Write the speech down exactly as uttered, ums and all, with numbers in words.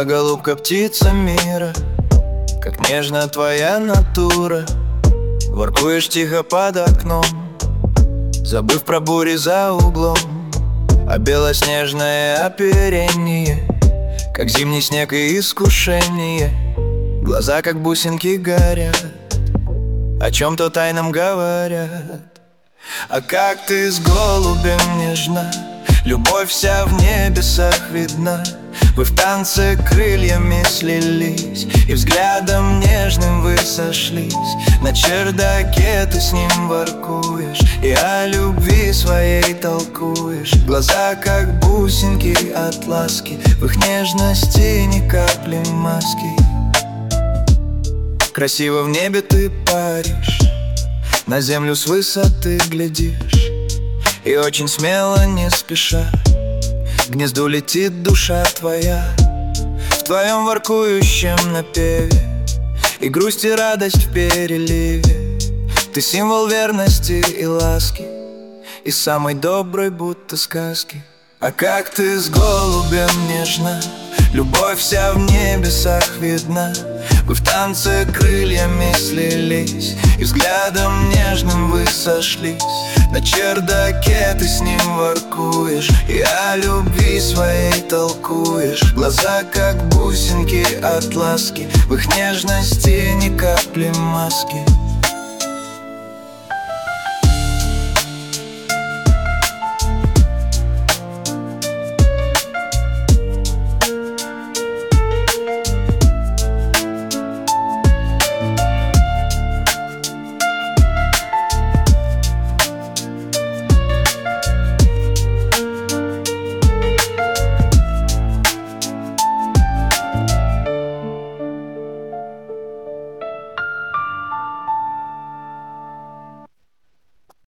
Я голубка, птица мира, как нежна твоя натура. Воркуешь тихо под окном, забыв про бури за углом. А белоснежное оперение, как зимний снег и искушение. Глаза, как бусинки, горят, о чем-то тайном говорят. А как ты с голубем нежна, любовь вся в небесах видна. Вы в танце крыльями слились, и взглядом нежным вы сошлись. На чердаке ты с ним воркуешь, и о любви своей толкуешь. Глаза, как бусинки от ласки, в их нежности ни капли маски. Красиво в небе ты паришь, на землю с высоты глядишь, и очень смело, не спеша, к гнезду летит душа твоя. В твоем воркующем напеве и грусть, и радость в переливе. Ты символ верности и ласки, и самой доброй будто сказки. А как ты с голубем нежна, любовь вся в небесах видна. Вы в танце крыльями слились, и взглядом нежным вы сошлись. На чердаке ты с ним воркуешь, и о любви своей толкуешь. Глаза, как бусинки от ласки, в их нежности ни капли маски.